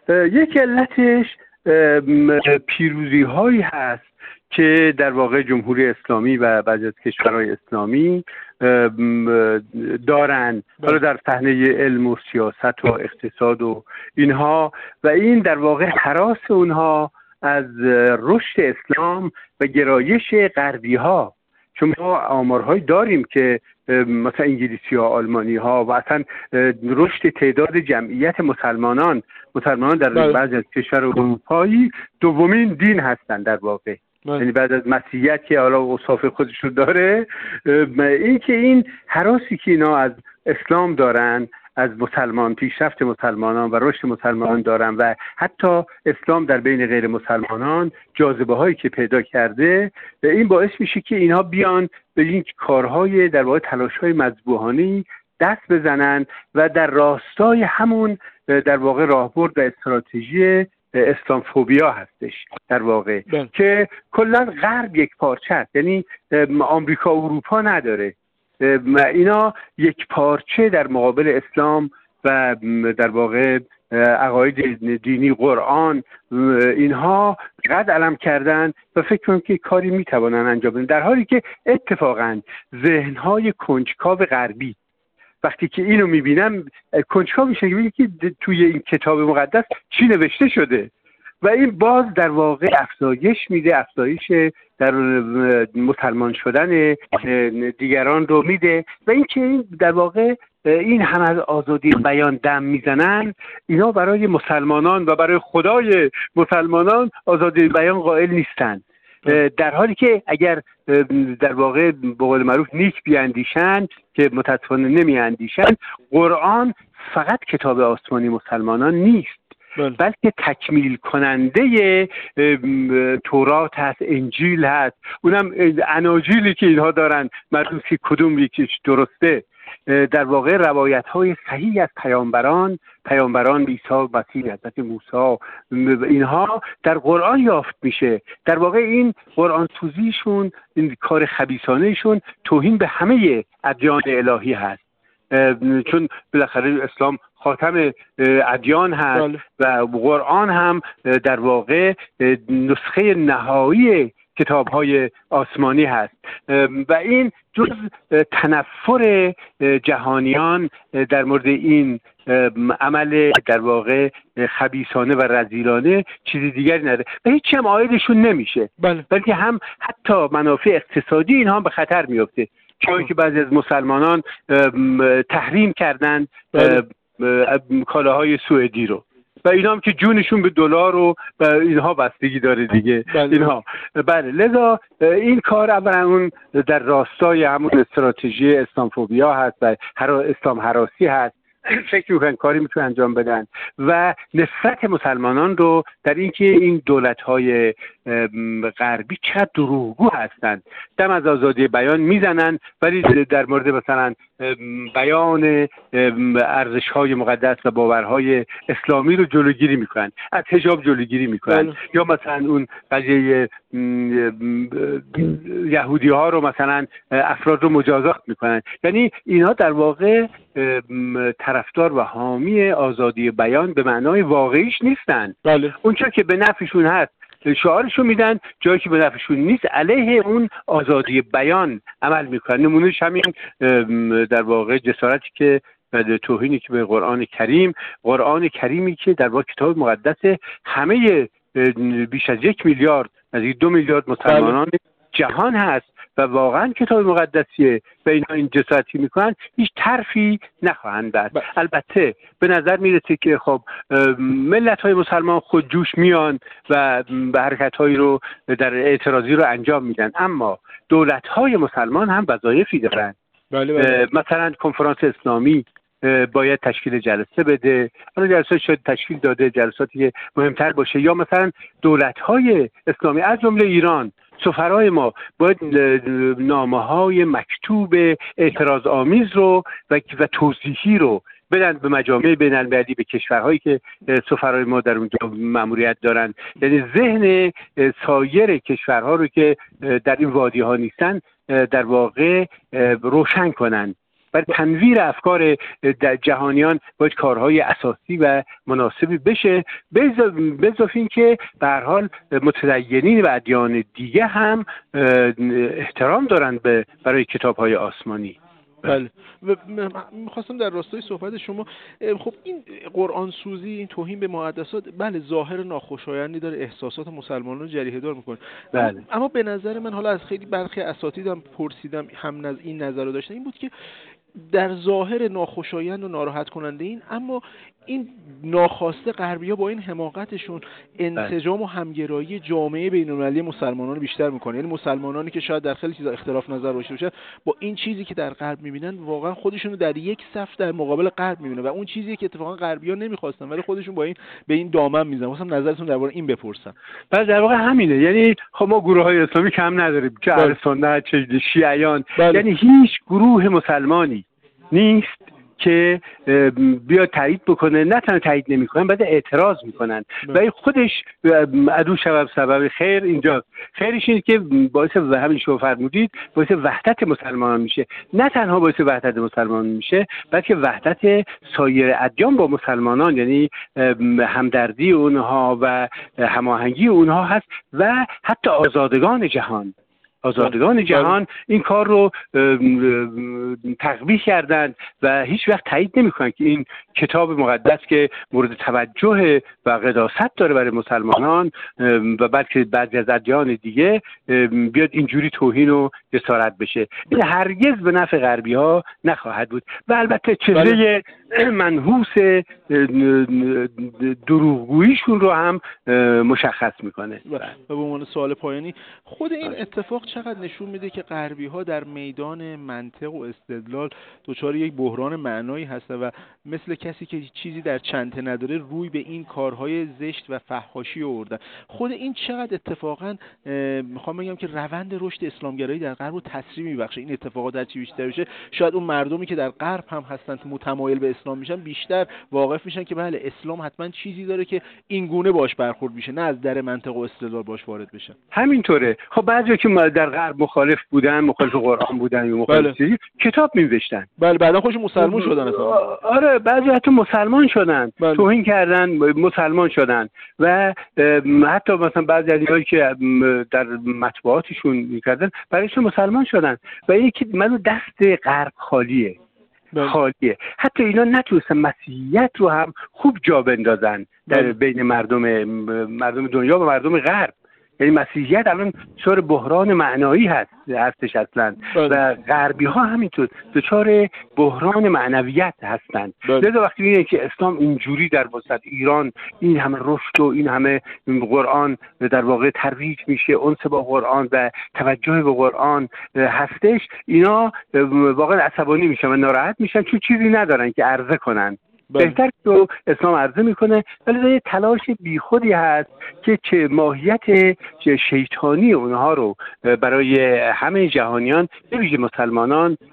یک علتش پیروزی هایی هست که در واقع جمهوری اسلامی و بعضی از کشورهای اسلامی دارن، حالا در صحنه علم و سیاست و اقتصاد و اینها، و این در واقع هراس اونها از رشد اسلام و گرایش غربی ها. چون ما آمارهایی داریم که مثلا انگلیسی ها، آلمانی ها و اصلا رشد تعداد جمعیت مسلمانان در بعضی از کشور اروپایی دومین دین هستند در واقع. یعنی بعد از مسیحیت که حالا اوصاف خودش رو داره، این که این هراسی که اینا از اسلام دارن، از مسلمان، پیشرفت مسلمانان و رشد مسلمانان دارن و حتی اسلام در بین غیر مسلمانان جاذبه هایی که پیدا کرده، این باعث میشه که اینها بیان به این کارهای در واقع تلاش‌های مذبوحانه‌ای دست بزنن و در راستای همون در واقع راهبرد و استراتژی اسلام فوبیا هستش در واقع که کلا غرب یک پارچه است. یعنی آمریکا و اروپا نداره، اینا یک پارچه در مقابل اسلام و در واقع عقاید دینی، قرآن، اینها قد علم کردن و فکر کنم که کاری میتوانن انجام بدن، در حالی که اتفاقا ذهنهای کنجکاو غربی وقتی که اینو میبینم کنجکاو میشه که توی این کتاب مقدس چی نوشته شده، و این باز در واقع افزایش در مسلمان شدن دیگران رو میده، و این که این در واقع این هم از آزادی بیان دم میزنن، اینا برای مسلمانان و برای خدای مسلمانان آزادی بیان قائل نیستن، در حالی که اگر در واقع به قول معروف نیک بیاندیشن که متاسفانه نمیاندیشن، قرآن فقط کتاب آسمانی مسلمانان نیست، بلکه تکمیل کننده تورات هست، انجیل هست، اونم اناجیلی که اینها دارن معلوم که کدوم یکیش درسته. در واقع روایت های صحیح از پیامبران عیسی مسیح، حضرت موسی، اینها در قرآن یافت میشه. در واقع این قرآن سوزیشون، این کار خبیثانهشون توهین به همه ادیان الهی هست، چون بالاخره اسلام خاتم ادیان هست و قرآن هم در واقع نسخه نهایی کتاب‌های آسمانی هست، و این جز تنفر جهانیان در مورد این عمل در واقع خبیثانه و رذیلانه چیزی دیگری نداره و هیچ هم عایدشون نمیشه، بلکه هم حتی منافع اقتصادی اینها هم به خطر میفته، چون که بعضی از مسلمانان تحریم کردن کالاهای سوئدی رو و اینا هم که جونشون به دلار و اینها بستگی داره دیگه. اینها لذا این کار اولا اون در راستای همون استراتژی اسلامفوبیا هست و اسلام هراسی هست، فکر میکنن کاری میتونن انجام بدن و نفرت مسلمانان رو در اینکه این دولت‌های غربی چه دروغگو هستند، دم از آزادی بیان میزنن ولی در مورد مثلا بیان ارزش‌های مقدس و باورهای اسلامی رو جلوگیری میکنن، از حجاب جلوگیری میکنن، یا مثلا اون قضیه یهودی ها رو مثلا افراد رو مجازات میکنن. یعنی اینها در واقع طرفدار و حامی آزادی بیان به معنای واقعیش نیستن. اونجا که به نفعشون هست شعارشو میدن، جایی که به نفعشون نیست علیه اون آزادی بیان عمل میکنن. نمونهش همین در واقع جسارتی که توهینی که به قرآن کریمی که در واقع کتاب مقدس همه بیش از 1 میلیارد نزدیک 2 میلیارد مسلمانان جهان هست و واقعا کتاب مقدسیه و اینا این جسارتی میکنن، هیچ طرفی نخواهند بست. البته به نظر میرسه که خب ملت های مسلمان خود جوش میان و حرکت هایی رو در اعتراضی رو انجام میدن، اما دولت های مسلمان هم وظایفی دارن. مثلا کنفرانس اسلامی باید تشکیل جلسه بده، حالا جلسات شاید تشکیل داده، جلساتی که مهمتر باشه، یا مثلا دولت‌های اسلامی از جمله ایران، سفرای ما باید نامه‌های مکتوب اعتراض آمیز رو و توضیحی رو بدن به مجامع بین‌المللی، به کشورهایی که سفرای ما در اونجا مأموریت دارن، یعنی ذهن سایر کشورها رو که در این وادی‌ها نیستن در واقع روشن کنن برای تنویر افکار در جهانیان باید کارهای اساسی و مناسبی بشه. به اضافه این که به هر حال متدینین و ادیان دیگه هم احترام دارن برای کتاب‌های آسمانی. بله. میخواستم در راستای صحبت شما، خب این قرآن سوزی، این توهین به مقدسات، بله ظاهر ناخوشایندی داره، احساسات مسلمانان رو جریحه دار میکنه. بله. اما به نظر من، حالا از خیلی برخی اساتیدم پرسیدم، هم این نظر رو داشتن، این بود که در ظاهر ناخوشایند و ناراحت کننده این، اما این ناخواسته غربی‌ها با این حماقتشون انسجام و همگرایی جامعه بین‌المللی مسلمانان رو بیشتر میکنه. یعنی مسلمانانی که شاید در خیلی چیزا اختلاف نظر داشته باشن، با این چیزی که در غرب میبینن واقعا خودشون رو در یک صف در مقابل غرب میبینن و اون چیزی که اتفاقا غربی‌ها نمیخواستن ولی خودشون با این به این دامن میزنن. مثلا نظرتون درباره این بپرسم. بله در واقع همینه. یعنی خب ما گروه‌های اسلامی کم نداریم، چه اهل سنت چه شیعیان. یعنی هیچ گروه مسلمانی نیست که بیا تایید بکنه، نه تنها تایید نمیکنن بعد اعتراض میکنن و این خودش عدو سبب خیر اینجاست. خیرش اینه که باعث همین شما فرمودید باعث وحدت مسلمانان میشه، نه تنها باعث وحدت مسلمانان میشه بلکه وحدت سایر ادیان با مسلمانان، یعنی همدردی اونها و هماهنگی اونها هست و حتی آزادگان جهان این کار رو تقویه کردند و هیچ وقت تایید نمی‌کنند که این کتاب مقدس که مورد توجه و قداست داره برای مسلمانان و بلکه بعضی از ادیان دیگه بیاد اینجوری توهین و جسارت بشه. این هرگز به نفع غربی‌ها نخواهد بود و البته چهره منحوس دروغگوییشون رو هم مشخص میکنه. و به عنوان سوال پایانی، خود این اتفاق چقدر نشون میده که غربی‌ها در میدان منطق و استدلال دچار یک بحران معنایی هستن و مثل کسی که چیزی در چنته نداره روی به این کارهای زشت و فحاشی آوردن. خود این چقدر اتفاقا میخوام بگم که روند رشد اسلامگرایی در غرب رو تسریع میبخشه. این اتفاقات در چی بیشتر بشه، شاید اون مردمی که در غرب هم هستن که متمایل به اسلام میشن بیشتر واقف میشن که بله اسلام حتما چیزی داره که این گونه باش برخورد میشه، نه از در منطق و استدلال باش وارد بشن. همینطوره. خب بعضیا که در غرب مخالف بودن، مخالف قرآن بودن یا مخالف چیزی کتاب می‌نوشتن. بله بعدا خودشون مسلمان شدن اصلا. آره بعضی حتی مسلمان شدن. توهین کردن مسلمان شدن و حتی مثلا بعضی از اینایی که در مطبوعاتشون می‌کردن برایشون مسلمان شدن و یکی منو دست غرب خالیه. حتی اینا نتونستن مسیحیت رو هم خوب جا بندازن در بین مردم دنیا و مردم غرب. یعنی مسیحیت الان دچار بحران معنایی هستش اصلا و غربی ها همینطور دچار بحران معنویت هستند. لذا وقتی میبینید که اسلام اینجوری در وسط ایران این همه رشد و این همه قرآن در واقع ترویج میشه، انس با قرآن و توجه به قرآن هستش، اینا واقعا عصبانی میشن و ناراحت میشن چون چیزی ندارن که عرضه کنن. بهتر که اسلام عرضه میکنه ولی یه تلاش بیخودی هست که چه ماهیت شیطانی اونها رو برای همه جهانیان به ویژه مسلمانان